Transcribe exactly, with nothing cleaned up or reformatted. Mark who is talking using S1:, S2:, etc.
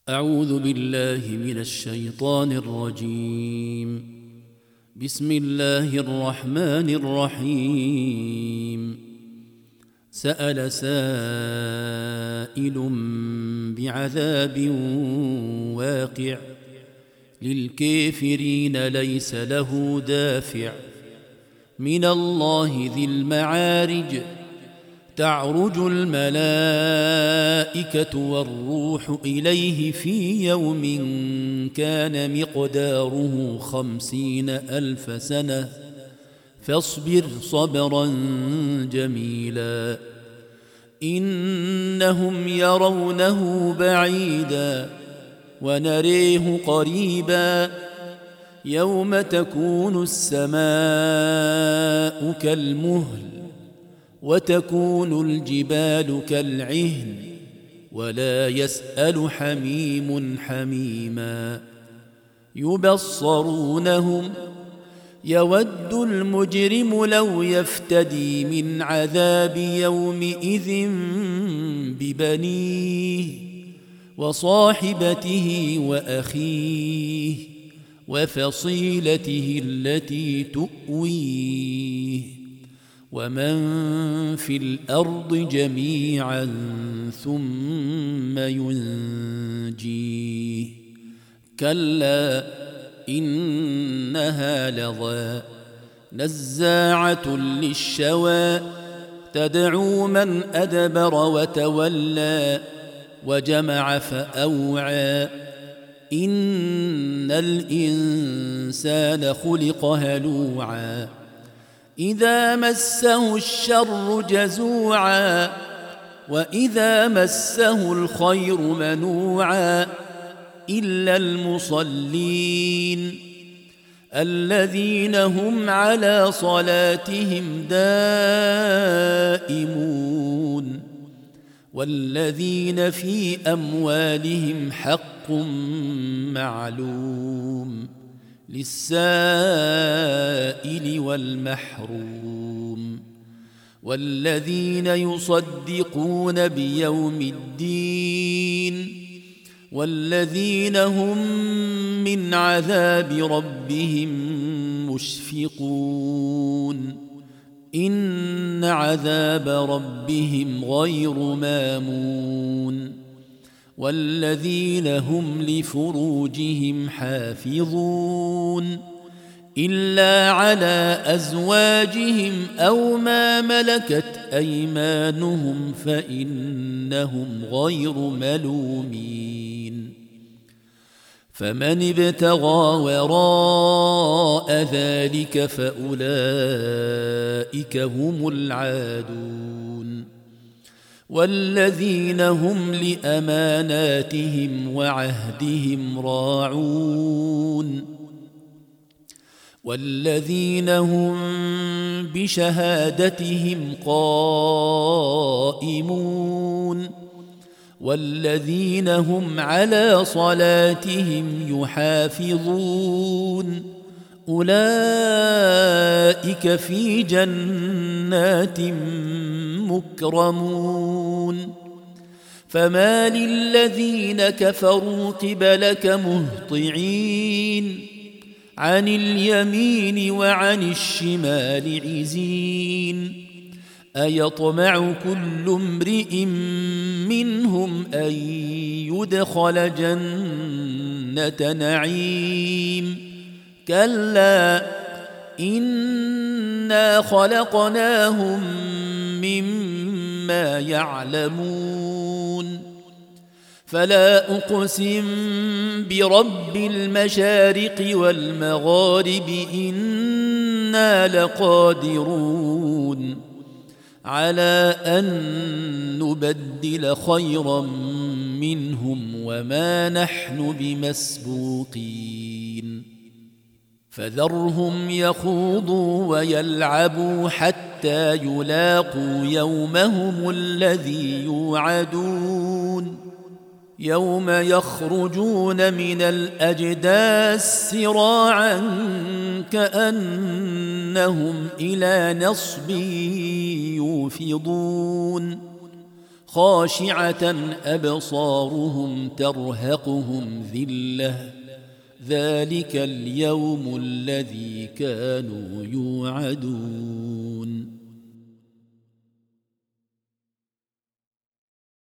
S1: أعوذ بالله من الشيطان الرجيم. بسم الله الرحمن الرحيم. سأل سائل بعذاب واقع للكافرين ليس له دافع من الله ذي المعارج. تعرج الملائكة والروح إليه في يوم كان مقداره خمسين ألف سنة فاصبر صبرا جميلا إنهم يرونه بعيدا ونريه قريبا يوم تكون السماء كالمهل وتكون الجبال كالعهن ولا يسأل حميم حميما يبصرونهم يود المجرم لو يفتدي من عذاب يومئذ ببنيه وصاحبته وأخيه وفصيلته التي تؤويه ومن في الأرض جميعا ثم ينجيه كلا إنها لظى نزاعة للشوى تدعو من أدبر وتولى وجمع فأوعى إن الإنسان خلق هلوعا إذا مسه الشر جزوعا وإذا مسه الخير منوعا إلا المصلين الذين هم على صلاتهم دائمون والذين في أموالهم حق معلوم للسائل والمحروم والذين يصدقون بيوم الدين والذين هم من عذاب ربهم مشفقون إن عذاب ربهم غير مامون والذين هم لفروجهم حافظون إلا على أزواجهم أو ما ملكت أيمانهم فإنهم غير ملومين فمن ابتغى وراء ذلك فأولئك هم العادون والذين هم لأماناتهم وعهدهم راعون والذين هم بشهادتهم قائمون والذين هم على صلاتهم يحافظون أولئك في جنات مكرمون فما للذين كفروا قبلك مهطعين عن اليمين وعن الشمال عزين أيطمع كل امرئ منهم أن يدخل جنة نعيم كلا إنا خلقناهم مما يعلمون فلا أقسم برب المشارق والمغارب إنا لقادرون على أن نبدل خيرا منهم وما نحن بمسبوقين فذرهم يخوضوا ويلعبوا حتى يلاقوا يومهم الذي يوعدون يوم يخرجون من الأجداث سراعا كأنهم إلى نصب يوفضون خاشعة أبصارهم ترهقهم ذلة ذلك اليوم الذي كانوا يوعدون.